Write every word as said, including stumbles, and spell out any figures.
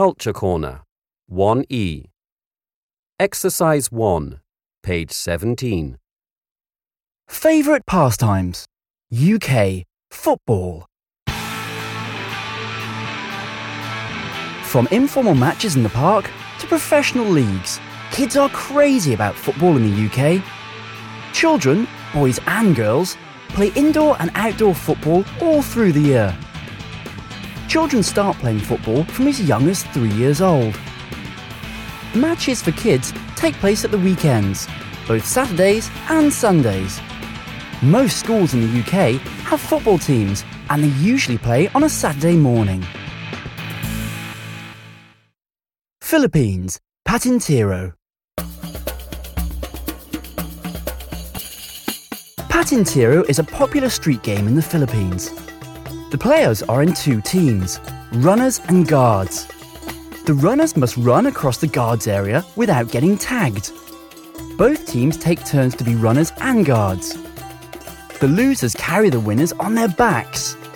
Culture Corner, one E. Exercise one, page seventeen. Favourite pastimes. U K. Football. From informal matches in the park to professional leagues, kids are crazy about football in the U K. Children, boys and girls, play indoor and outdoor football all through the year. Children start playing football from as young as three years old. Matches for kids take place at the weekends, both Saturdays and Sundays. Most schools in the U K have football teams, and they usually play on a Saturday morning. Philippines, Patintero. Patintero is a popular street game in the Philippines. The players are in two teams, runners and guards. The runners must run across the guards area without getting tagged. Both teams take turns to be runners and guards. The losers carry the winners on their backs.